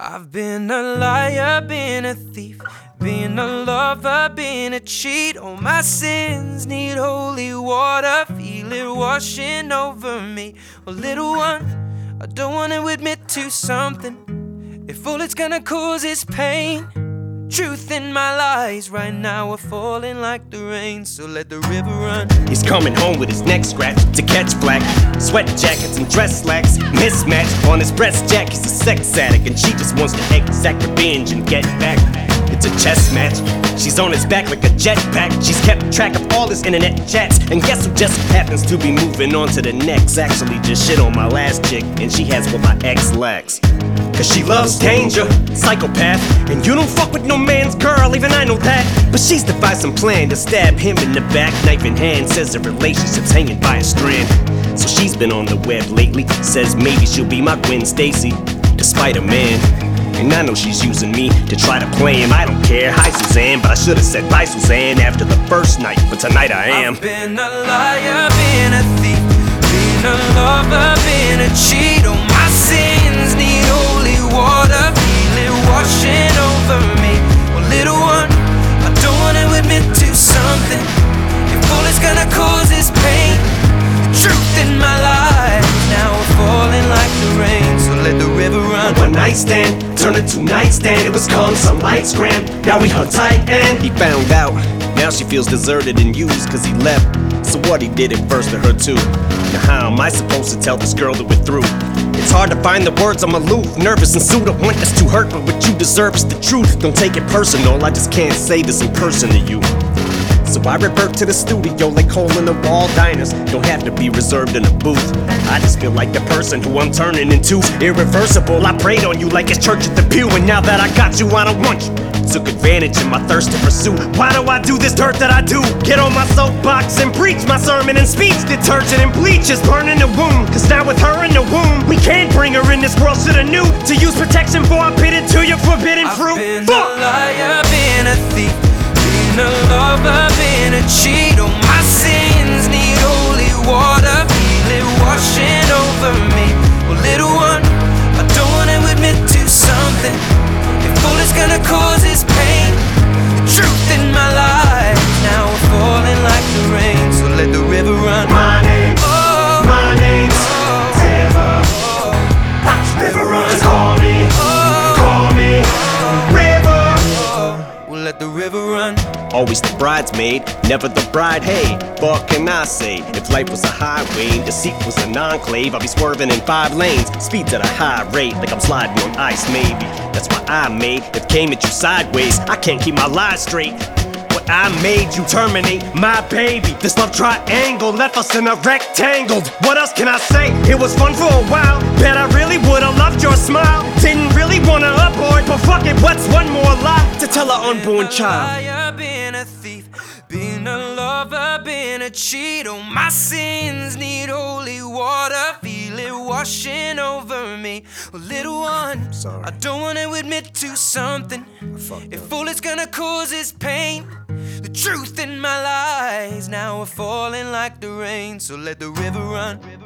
I've been a liar, been a thief, been a lover, been a cheat. All my sins need holy water, feel it washing over me. Well, little one, I don't want to admit to something. If all it's gonna cause is pain, truth in my lies right now are falling like the rain, so let the river run. He's coming home with his neck scratched to catch flack. Sweat jackets and dress slacks mismatched. On his breast jack, he's a sex addict, and she just wants to exact revenge and get back. It's a chess match. She's on his back like a jetpack. She's kept track of all his internet chats, and guess who just happens to be moving on to the next? Actually just shit on my last chick, and she has what my ex lacks. Cause she loves danger, psychopath. And you don't fuck with no man's girl, even I know that. But she's devised some plan to stab him in the back, knife in hand. Says the relationship's hanging by a strand. So she's been on the web lately, says maybe she'll be my Gwen Stacy, despite a man. And I know she's using me to try to play him. I don't care, hi Suzanne, but I should've said bye Suzanne after the first night, but tonight I am. I've been a liar, been a thief, been a lover, been a cheat. All my sins need holy water, feel it washing over me. Well, little one, I don't wanna admit to something. If all it's gonna cause is pain, the truth in my life now we're falling like the rain, so let the river run. One night stand turned into nightstand. It was calm, some lights grand. Now we hung tight and he found out. Now she feels deserted and used cause he left. So what, he did it first to her too. Now how am I supposed to tell this girl that we're through? It's hard to find the words, I'm aloof, nervous and sued. I want this to hurt, but what you deserve is the truth. Don't take it personal, I just can't say this in person to you. So I revert to the studio like hole in the wall diners. Don't have to be reserved in a booth. I just feel like the person who I'm turning into. Irreversible, I prayed on you like it's church at the pew. And now that I got you, I don't want you. Took advantage of my thirst to pursue. Why do I do this dirt that I do? Get on my soapbox and preach my sermon and speech. Detergent and bleach is burning the wound. Cause now with her in the womb, we can't bring her in this world. Shoulda knew to use protection before I pit it to your forbidden fruit. I've been a liar, been a thief, been a lover, been a cheat. All my sins need holy water, feel it washing over me. Well, little one, I don't wanna admit to something. If all it's gonna cause is pain, the truth in my life now we're falling like the rain, so let the river run. My name's River. River runs, call me, River. We'll let the river run. Always the bridesmaid, never the bride. Hey, what can I say? If life was a highway and deceit was an enclave, I'd be swerving in 5 lanes, speeds at a high rate, like I'm sliding on ice maybe. That's why I made it came at you sideways. I can't keep my lies straight. What I made you terminate my baby. This love triangle left us in a rectangle. What else can I say? It was fun for a while. Bet I really would've loved your smile. Didn't really wanna abort, but fuck it, what's one more lie to tell our unborn child? Been a thief, been a lover, been a cheat. All my sins need holy water, feel it washing over me. Well, little one, sorry. I don't wanna admit to something. If all it's gonna cause is pain, the truth in my lies now are falling like the rain, so let the river run.